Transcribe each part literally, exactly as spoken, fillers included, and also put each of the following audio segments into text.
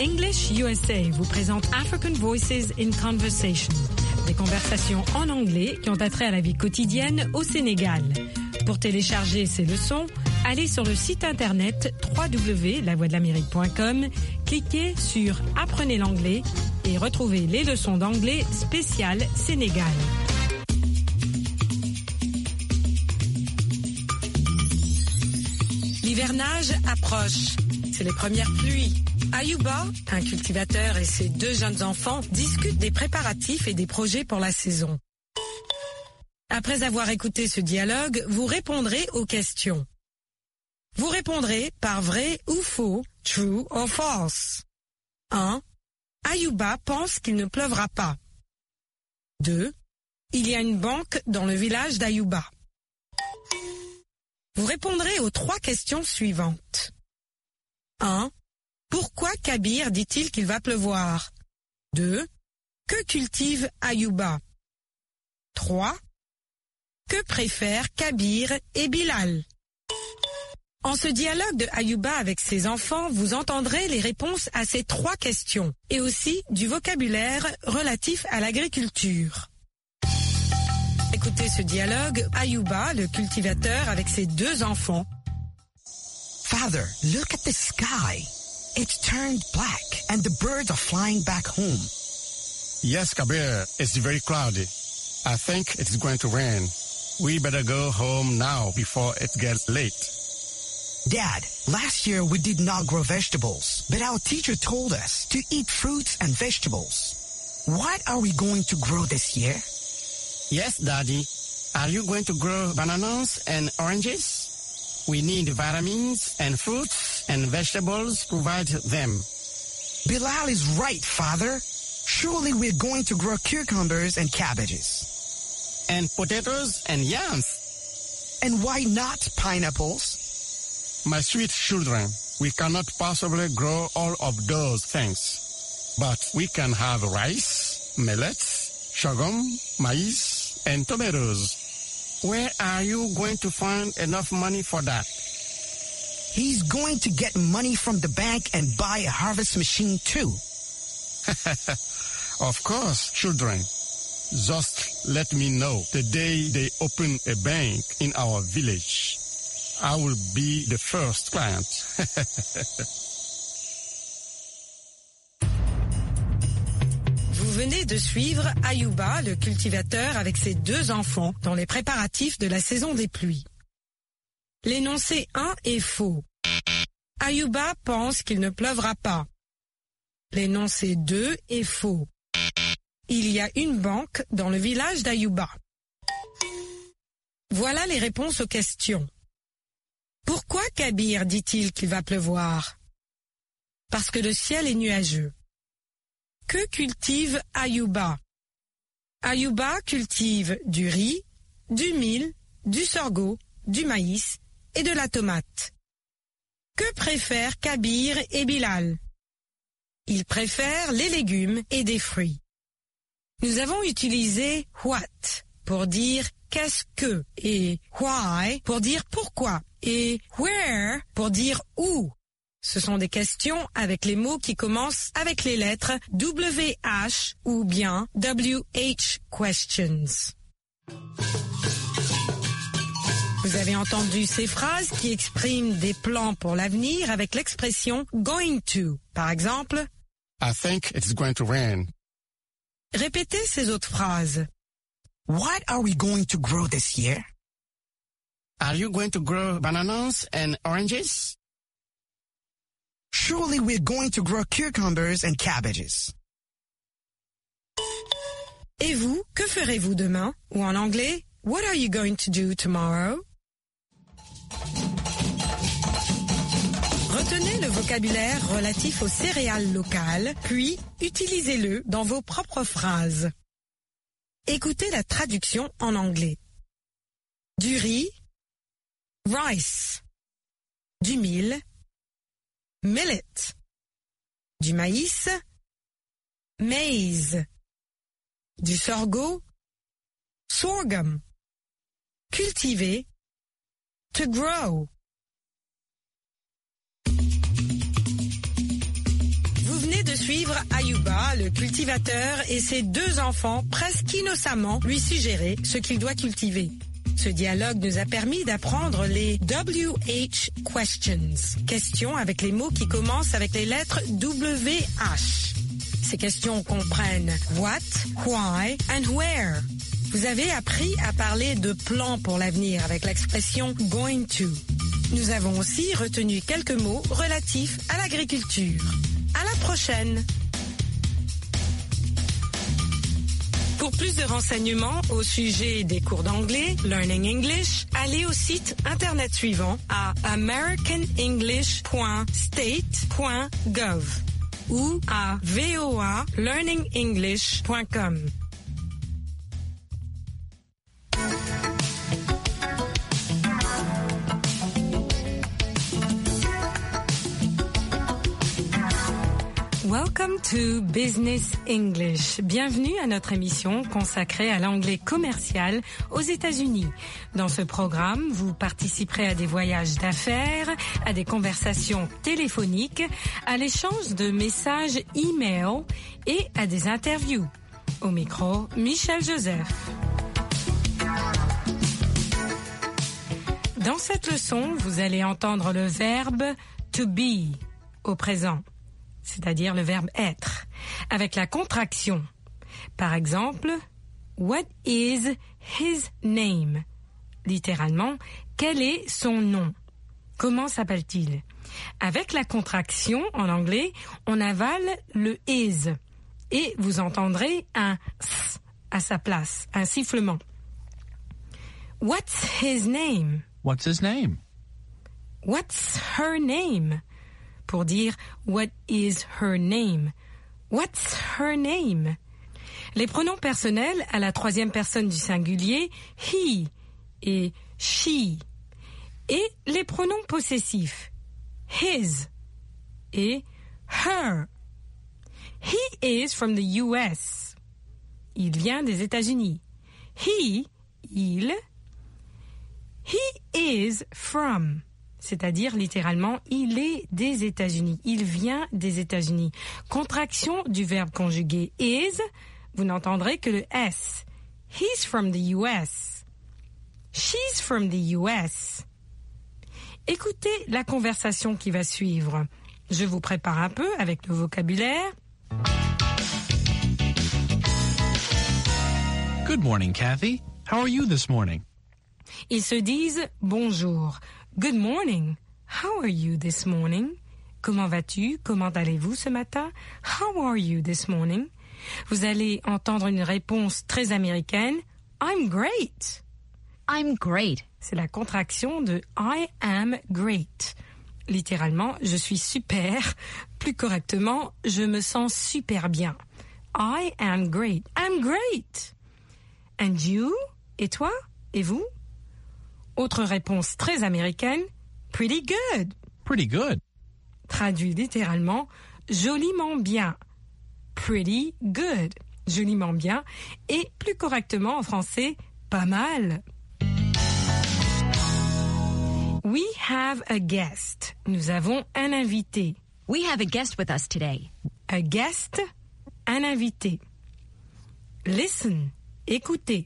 English U S A vous présente African Voices in Conversation, des conversations en anglais qui ont attrait à la vie quotidienne au Sénégal. Pour télécharger ces leçons, allez sur le site internet w w w point la voix de l'amérique point com, cliquez sur Apprenez l'anglais et retrouvez les leçons d'anglais spéciales Sénégal. L'hivernage approche. C'est les premières pluies. Ayuba, un cultivateur et ses deux jeunes enfants discutent des préparatifs et des projets pour la saison. Après avoir écouté ce dialogue, vous répondrez aux questions. Vous répondrez par vrai ou faux, true or false. un. Ayuba pense qu'il ne pleuvra pas. deux. Il y a une banque dans le village d'Ayuba. Vous répondrez aux trois questions suivantes. un. Pourquoi Kabir dit-il qu'il va pleuvoir? deux. Que cultive Ayuba? trois. Que préfèrent Kabir et Bilal? En ce dialogue de Ayuba avec ses enfants, vous entendrez les réponses à ces trois questions et aussi du vocabulaire relatif à l'agriculture. Écoutez ce dialogue, Ayuba, le cultivateur, avec ses deux enfants. Father, look at the sky. It's turned black and the birds are flying back home. Yes, Kabir, it's very cloudy. I think it's going to rain. We better go home now before it gets late. Dad, last year we did not grow vegetables, but our teacher told us to eat fruits and vegetables. What are we going to grow this year? Yes, Daddy. Are you going to grow bananas and oranges? We need vitamins and fruits and vegetables, provide them. Bilal is right, Father. Surely we're going to grow cucumbers and cabbages. And potatoes and yams. And why not pineapples? My sweet children, we cannot possibly grow all of those things. But we can have rice, millet, sorghum, maize, and tomatoes. Where are you going to find enough money for that? He's going to get money from the bank and buy a harvest machine too. Of course, children. Just let me know the day they open a bank in our village. I will be the first client. Vous venez de suivre Ayuba, le cultivateur, avec ses deux enfants dans les préparatifs de la saison des pluies. L'énoncé un est faux. Ayuba pense qu'il ne pleuvra pas. L'énoncé deux est faux. Il y a une banque dans le village d'Ayuba. Voilà les réponses aux questions. Pourquoi Kabir dit-il qu'il va pleuvoir? Parce que le ciel est nuageux. Que cultive Ayuba? Ayuba cultive du riz, du mil, du sorgho, du maïs et de la tomate. Que préfèrent Kabir et Bilal? Ils préfèrent les légumes et des fruits. Nous avons utilisé what pour dire qu'est-ce que et why pour dire pourquoi et where pour dire où. Ce sont des questions avec les mots qui commencent avec les lettres W H ou bien W H questions. Vous avez entendu ces phrases qui expriment des plans pour l'avenir avec l'expression going to. Par exemple, I think it's going to rain. Répétez ces autres phrases. What are we going to grow this year? Are you going to grow bananas and oranges? Surely we're going to grow cucumbers and cabbages. Et vous, que ferez-vous demain? Ou en anglais, what are you going to do tomorrow? Retenez le vocabulaire relatif aux céréales locales, puis utilisez-le dans vos propres phrases. Écoutez la traduction en anglais. Du riz, rice. Du mil, millet. Du maïs, maize. Du sorgho, sorghum. Cultiver, to grow. suivre Ayuba, le cultivateur, et ses deux enfants presque innocemment lui suggérer ce qu'il doit cultiver. Ce dialogue nous a permis d'apprendre les W H questions, questions avec les mots qui commencent avec les lettres W H. Ces questions comprennent what, why and where. Vous avez appris à parler de plans pour l'avenir avec l'expression going to. Nous avons aussi retenu quelques mots relatifs à l'agriculture. À la prochaine! Pour plus de renseignements au sujet des cours d'anglais, Learning English, allez au site internet suivant à american english point state point gov ou à v o a learning english point com. Welcome to Business English. Bienvenue à notre émission consacrée à l'anglais commercial aux États-Unis. Dans ce programme, vous participerez à des voyages d'affaires, à des conversations téléphoniques, à l'échange de messages e-mail et à des interviews. Au micro, Michel Joseph. Dans cette leçon, vous allez entendre le verbe to be au présent, c'est-à-dire le verbe être, avec la contraction. Par exemple, what is his name? Littéralement, quel est son nom? Comment s'appelle-t-il? Avec la contraction, en anglais, on avale le is et vous entendrez un s à sa place, un sifflement. What's his name? What's his name? What's her name? Pour dire what is her name? What's her name? Les pronoms personnels à la troisième personne du singulier, he et she. Et les pronoms possessifs, his et her. He is from the U S. Il vient des États-Unis. He, il. He is from. C'est-à-dire littéralement, il est des États-Unis. Il vient des États-Unis. Contraction du verbe conjugué is, vous n'entendrez que le S. He's from the U S. She's from the U S. Écoutez la conversation qui va suivre. Je vous prépare un peu avec le vocabulaire. Good morning, Kathy. How are you this morning? Ils se disent bonjour. Good morning. How are you this morning? Comment vas-tu? Comment allez-vous ce matin? How are you this morning? Vous allez entendre une réponse très américaine. I'm great. I'm great. C'est la contraction de I am great. Littéralement, je suis super. Plus correctement, je me sens super bien. I am great. I'm great. And you? Et toi? Et vous? Autre réponse très américaine, pretty good. Pretty good. Traduit littéralement, joliment bien. Pretty good. Joliment bien. Et plus correctement en français, pas mal. We have a guest. Nous avons un invité. We have a guest with us today. A guest, un invité. Listen, écoutez.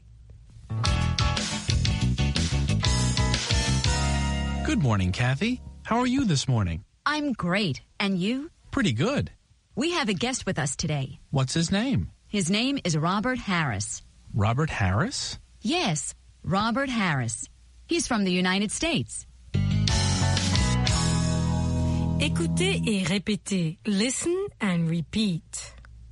Good morning, Kathy. How are you this morning? I'm great. And you? Pretty good. We have a guest with us today. What's his name? His name is Robert Harris. Robert Harris? Yes, Robert Harris. He's from the United States. Écoutez et répétez. Listen and repeat.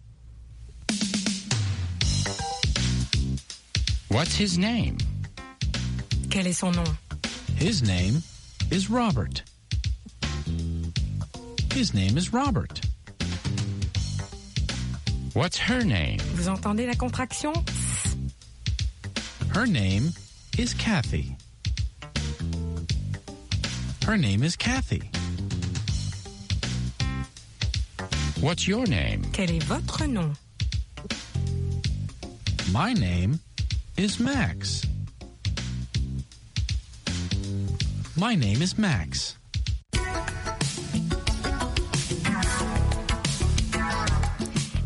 What's his name? Quel est son nom? His name is Robert. His name is Robert. What's her name? Vous entendez la contraction? Her name is Kathy. Her name is Kathy. What's your name? Quel est votre nom? My name is Max. My name is Max.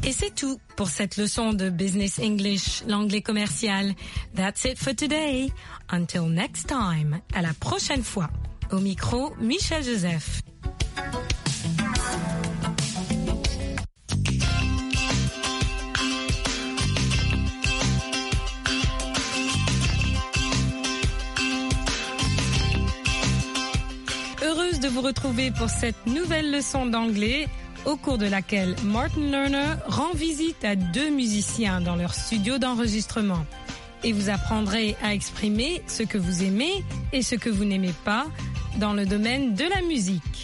Et c'est tout pour cette leçon de Business English, l'anglais commercial. That's it for today. Until next time. À la prochaine fois. Au micro, Michel Joseph. Heureuse de vous retrouver pour cette nouvelle leçon d'anglais, au cours de laquelle Martin Lerner rend visite à deux musiciens dans leur studio d'enregistrement. Et vous apprendrez à exprimer ce que vous aimez et ce que vous n'aimez pas dans le domaine de la musique.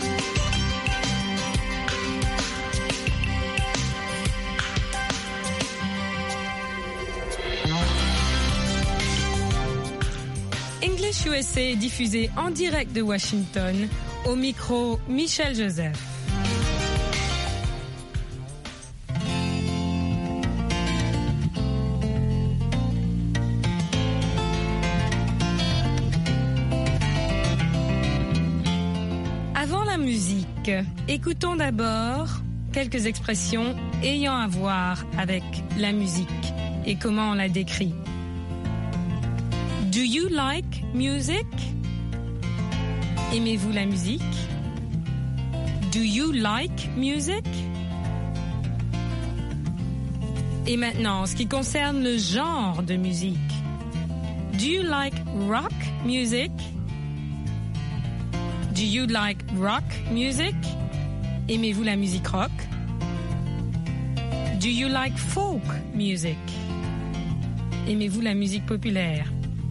English U S A est diffusé en direct de Washington, au micro Michel Joseph. Avant la musique, écoutons d'abord quelques expressions ayant à voir avec la musique et comment on la décrit. Do you like music? Aimez-vous la musique? Do you like music? Et maintenant, en ce qui concerne le genre de musique. Do you like rock music? Do you like rock music? Aimez-vous la musique rock? Do you like folk music? Aimez-vous la musique populaire?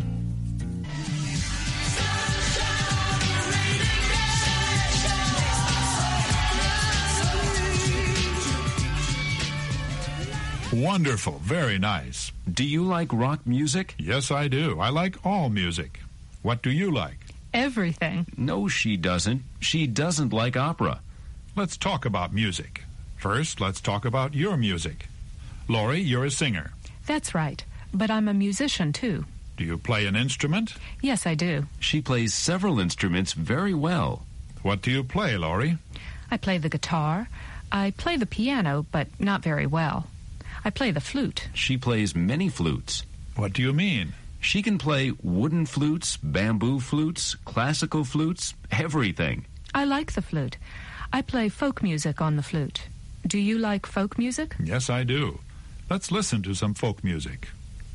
Wonderful. Very nice. Do you like rock music? Yes, I do. I like all music. What do you like? Everything. No, she doesn't. She doesn't like opera. Let's talk about music. First, let's talk about your music. Lori, you're a singer. That's right. But I'm a musician, too. Do you play an instrument? Yes, I do. She plays several instruments very well. What do you play, Lori? I play the guitar. I play the piano, but not very well. I play the flute. She plays many flutes. What do you mean? She can play wooden flutes, bamboo flutes, classical flutes, everything. I like the flute. I play folk music on the flute. Do you like folk music? Yes, I do. Let's listen to some folk music.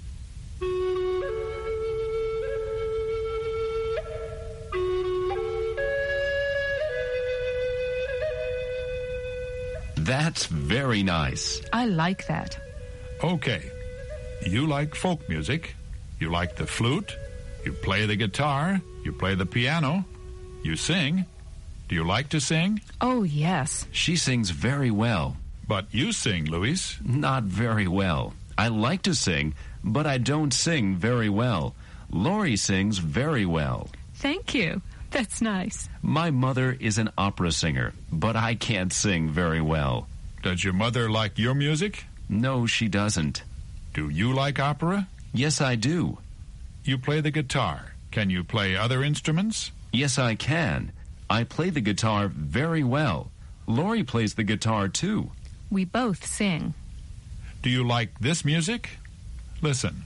That's very nice. I like that. Okay. You like folk music. You like the flute. You play the guitar. You play the piano. You sing. Do you like to sing? Oh, yes. She sings very well. But you sing, Luis. Not very well. I like to sing, but I don't sing very well. Lori sings very well. Thank you. That's nice. My mother is an opera singer, but I can't sing very well. Does your mother like your music? No, she doesn't. Do you like opera? Yes, I do. You play the guitar. Can you play other instruments? Yes, I can. I play the guitar very well. Lori plays the guitar, too. We both sing. Do you like this music? Listen.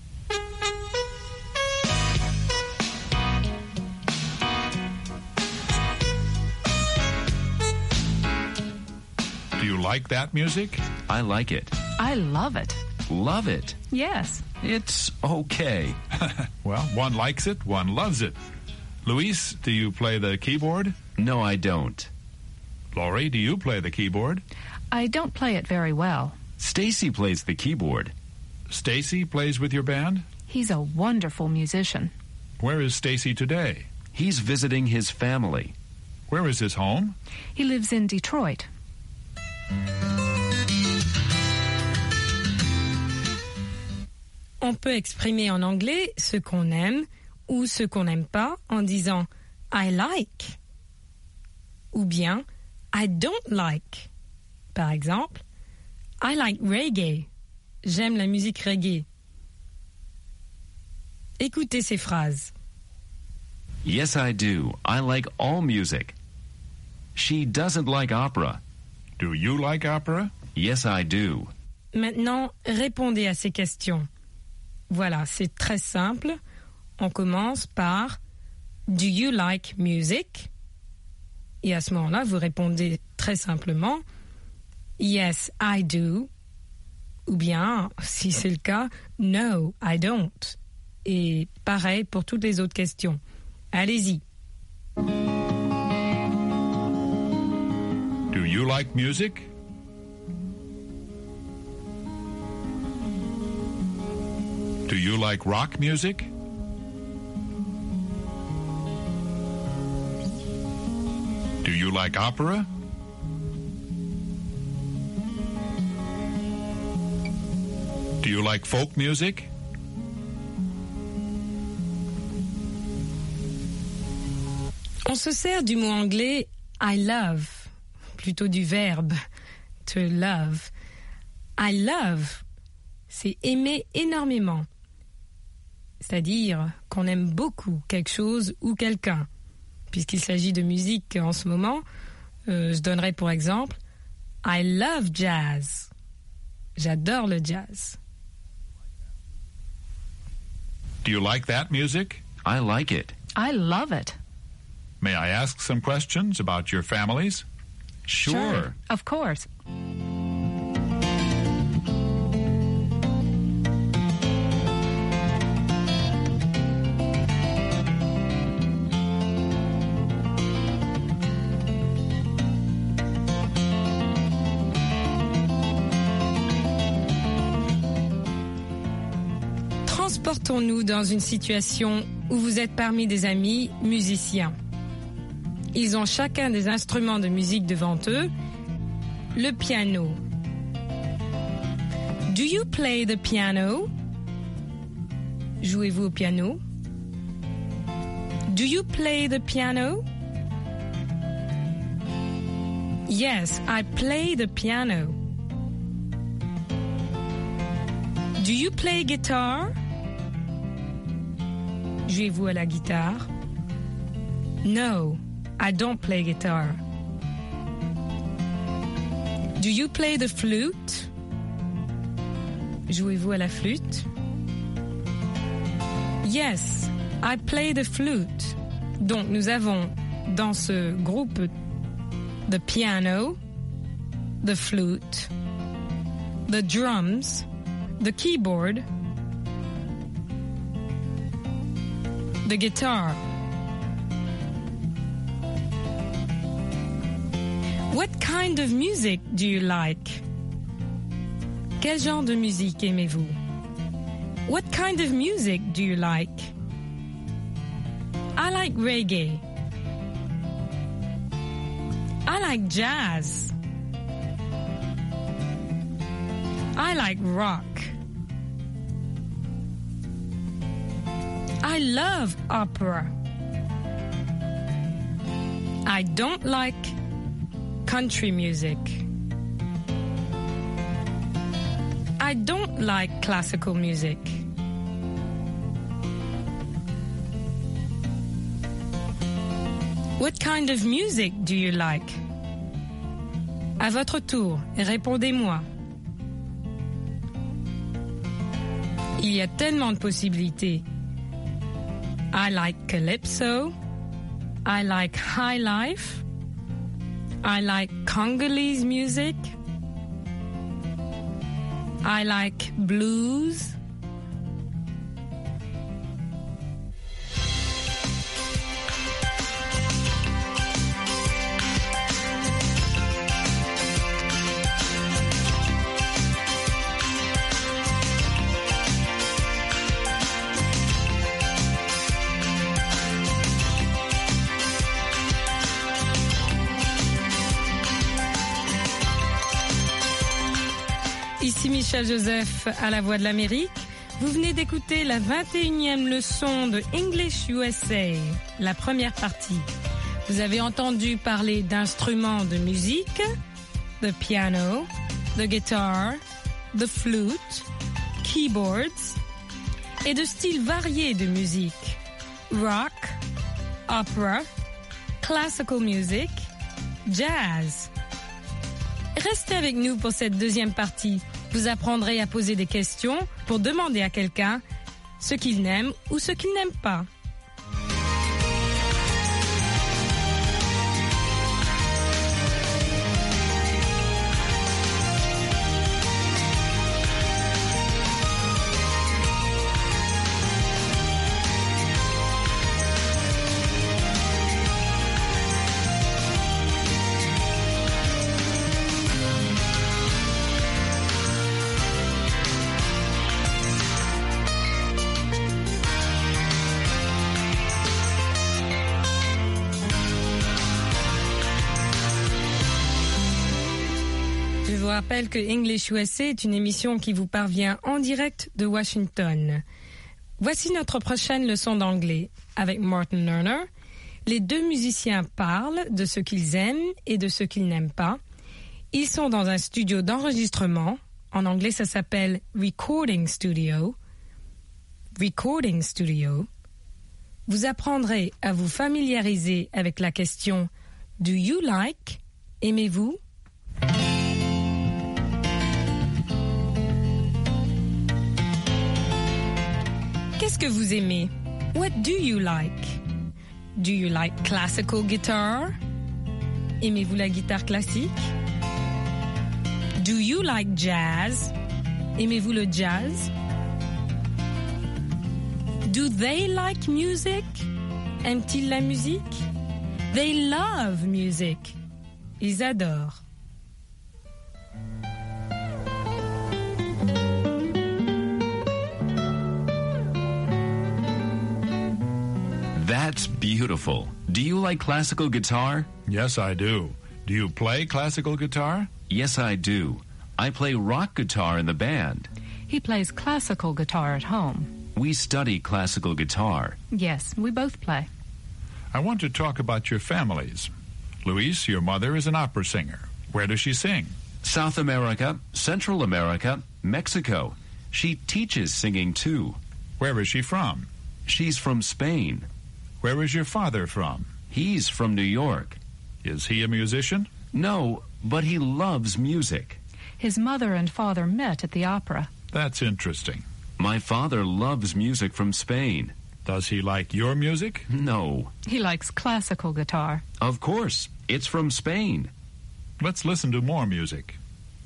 Do you like that music? I like it. I love it. Love it. Yes. It's okay. Well, one likes it, one loves it. Luis, do you play the keyboard? No, I don't. Lori, do you play the keyboard? I don't play it very well. Stacy plays the keyboard. Stacy plays with your band? He's a wonderful musician. Where is Stacy today? He's visiting his family. Where is his home? He lives in Detroit. On peut exprimer en anglais ce qu'on aime ou ce qu'on n'aime pas en disant I like ou bien I don't like. Par exemple, I like reggae. J'aime la musique reggae. Écoutez ces phrases. Yes, I do. I like all music. She doesn't like opera. Do you like opera? Yes, I do. Maintenant, répondez à ces questions. Voilà, c'est très simple. On commence par Do you like music? Et à ce moment-là, vous répondez très simplement Yes, I do. Ou bien, si c'est le cas, No, I don't. Et pareil pour toutes les autres questions. Allez-y. Do you like music? Do you like rock music? Do you like opera? Do you like folk music? On se sert du mot anglais I love, plutôt du verbe to love. I love, c'est aimer énormément. C'est-à-dire qu'on aime beaucoup quelque chose ou quelqu'un. Puisqu'il s'agit de musique en ce moment, euh, je donnerai pour exemple I love jazz. J'adore le jazz. Do you like that music? I like it. I love it. May I ask some questions about your families? Sure. Of course. Transportons-nous dans une situation où vous êtes parmi des amis musiciens. Ils ont chacun des instruments de musique devant eux. Le piano. Do you play the piano? Jouez-vous au piano? Do you play the piano? Yes, I play the piano. Do you play guitar? Jouez-vous à la guitare? No, I don't play guitar. Do you play the flute? Jouez-vous à la flûte? Yes, I play the flute. Donc nous avons dans ce groupe the piano, the flute, the drums, the keyboard, the guitar. What kind of music do you like? Quel genre de musique aimez-vous? What kind of music do you like? I like reggae. I like jazz. I like rock. I love opera. I don't like country music. I don't like classical music. What kind of music do you like? À votre tour, répondez-moi. Il y a tellement de possibilités. I like calypso. I like high life. I like Congolese music. I like blues. Ici Michel Joseph à la Voix de l'Amérique. Vous venez d'écouter la vingt et unième leçon de English U S A, la première partie. Vous avez entendu parler d'instruments de musique, the piano, the guitar, the flute, keyboards, et de styles variés de musique, rock, opera, classical music, jazz. Restez avec nous pour cette deuxième partie. Vous apprendrez à poser des questions pour demander à quelqu'un ce qu'il n'aime ou ce qu'il n'aime pas. Je vous rappelle que English U S A est une émission qui vous parvient en direct de Washington. Voici notre prochaine leçon d'anglais. Avec Martin Lerner, les deux musiciens parlent de ce qu'ils aiment et de ce qu'ils n'aiment pas. Ils sont dans un studio d'enregistrement. En anglais, ça s'appelle Recording Studio. Recording Studio. Vous apprendrez à vous familiariser avec la question « Do you like ?» Aimez-vous? Qu'est-ce que vous aimez? What do you like? Do you like classical guitar? Aimez-vous la guitare classique? Do you like jazz? Aimez-vous le jazz? Do they like music? Aiment-ils la musique? They love music. Ils adorent. That's beautiful. Do you like classical guitar? Yes, I do. Do you play classical guitar? Yes, I do. I play rock guitar in the band. He plays classical guitar at home. We study classical guitar. Yes, we both play. I want to talk about your families. Luis, your mother is an opera singer. Where does she sing? South America, Central America, Mexico. She teaches singing too. Where is she from? She's from Spain. Where is your father from? He's from New York. Is he a musician? No, but he loves music. His mother and father met at the opera. That's interesting. My father loves music from Spain. Does he like your music? No. He likes classical guitar. Of course. It's from Spain. Let's listen to more music.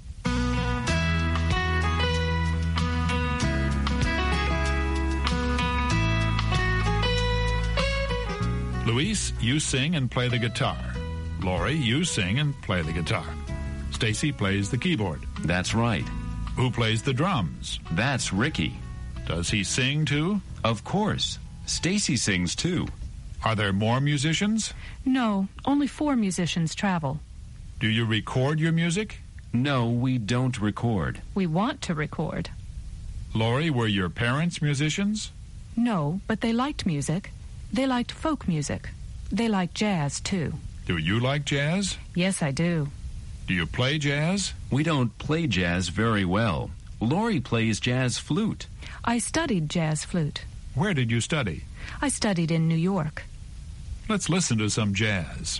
Luis, you sing and play the guitar. Lori, you sing and play the guitar. Stacy plays the keyboard. That's right. Who plays the drums? That's Ricky. Does he sing too? Of course. Stacy sings too. Are there more musicians? No, only four musicians travel. Do you record your music? No, we don't record. We want to record. Lori, were your parents musicians? No, but they liked music. They liked folk music. They like jazz, too. Do you like jazz? Yes, I do. Do you play jazz? We don't play jazz very well. Lori plays jazz flute. I studied jazz flute. Where did you study? I studied in New York. Let's listen to some jazz.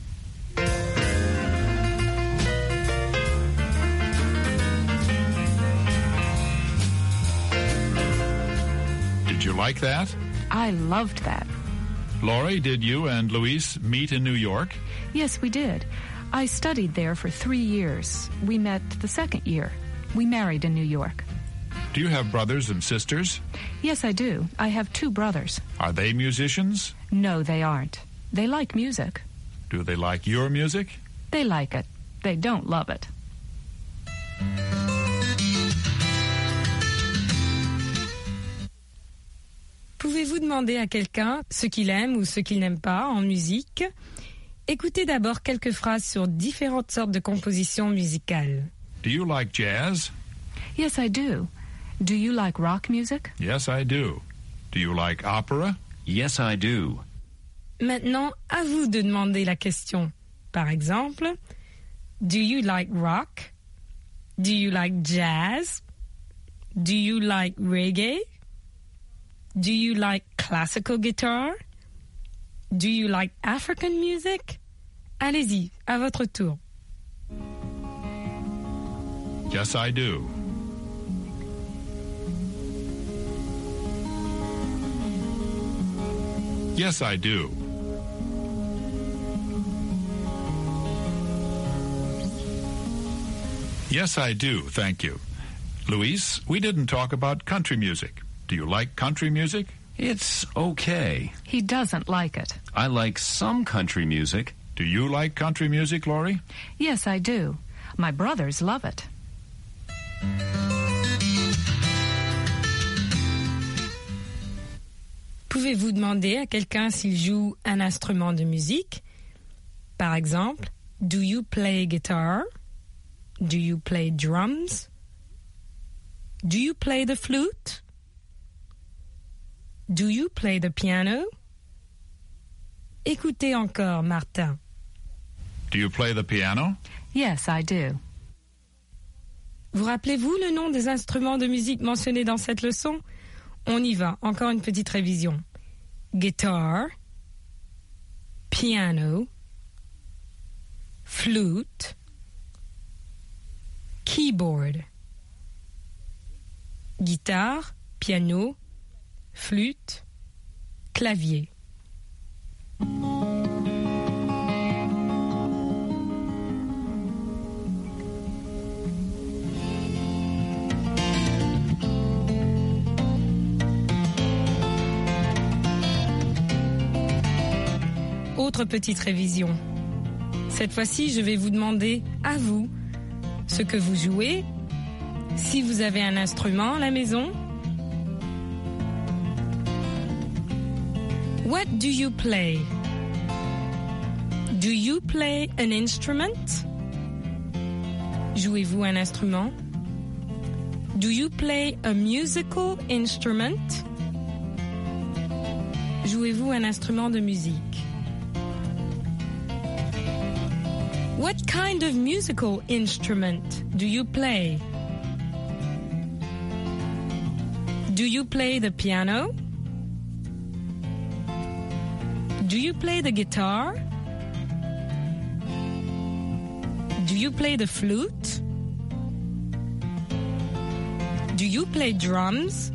Did you like that? I loved that. Lori, did you and Luis meet in New York? Yes, we did. I studied there for three years. We met the second year. We married in New York. Do you have brothers and sisters? Yes, I do. I have two brothers. Are they musicians? No, they aren't. They like music. Do they like your music? They like it. They don't love it. Pouvez-vous demander à quelqu'un ce qu'il aime ou ce qu'il n'aime pas en musique? Écoutez d'abord quelques phrases sur différentes sortes de compositions musicales. Do you like jazz? Yes, I do. Do you like rock music? Yes, I do. Do you like opera? Yes, I do. Maintenant, à vous de demander la question. Par exemple, do you like rock? Do you like jazz? Do you like reggae? Do you like classical guitar? Do you like African music? Allez-y, à votre tour. Yes, I do. Yes, I do. Yes, I do, thank you. Luis, we didn't talk about country music. Do you like country music? It's okay. He doesn't like it. I like some country music. Do you like country music, Laurie? Yes, I do. My brothers love it. Pouvez-vous demander à quelqu'un s'il joue un instrument de musique? Par exemple, do you play guitar? Do you play drums? Do you play the flute? Do you play the piano? Écoutez encore, Martin. Do you play the piano? Yes, I do. Vous rappelez-vous le nom des instruments de musique mentionnés dans cette leçon? On y va, encore une petite révision. Guitar, piano, flute, keyboard. Guitare, piano, flûte, clavier. Autre petite révision. Cette fois-ci, je vais vous demander, à vous, ce que vous jouez, si vous avez un instrument à la maison. What do you play? Do you play an instrument? Jouez-vous un instrument? Do you play a musical instrument? Jouez-vous un instrument de musique? What kind of musical instrument do you play? Do you play the piano? Do you play the guitar? Do you play the flute? Do you play drums?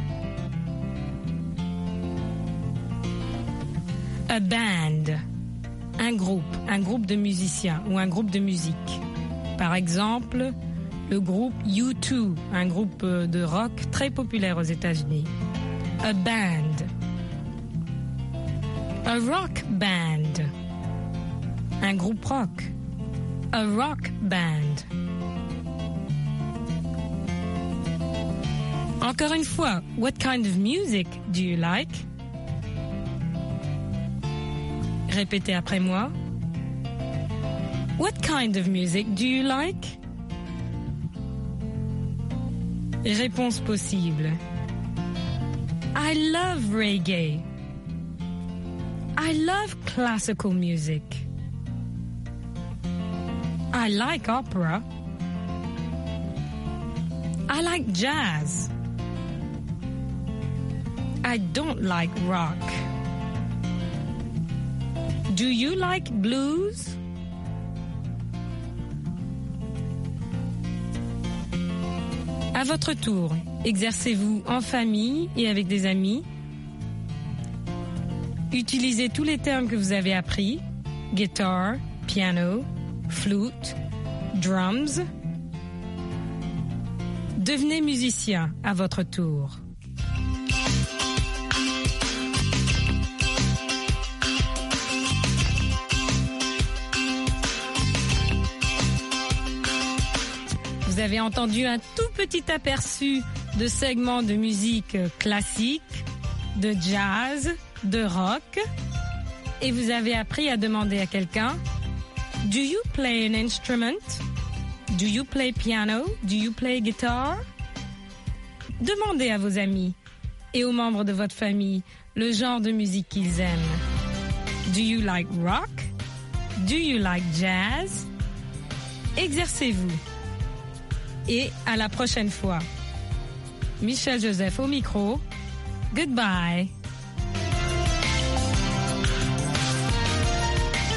A band. Un groupe, un groupe de musiciens ou un groupe de musique. Par exemple, le groupe U deux, un groupe de rock très populaire aux États-Unis. A band. A rock band. Un groupe rock. A rock band. Encore une fois, what kind of music do you like? Répétez après moi. What kind of music do you like? Réponse possible. I love reggae. I love classical music. I like opera. I like jazz. I don't like rock. Do you like blues? À votre tour, exercez-vous en famille et avec des amis. Utilisez tous les termes que vous avez appris. Guitar, piano, flute, drums. Devenez musicien à votre tour. Vous avez entendu un tout petit aperçu de segments de musique classique, de jazz, de rock. Et vous avez appris à demander à quelqu'un, do you play an instrument? Do you play piano? Do you play guitar? Demandez à vos amis et aux membres de votre famille le genre de musique qu'ils aiment. Do you like rock? Do you like jazz? Exercez-vous. Et à la prochaine fois. Michel Joseph au micro. Goodbye.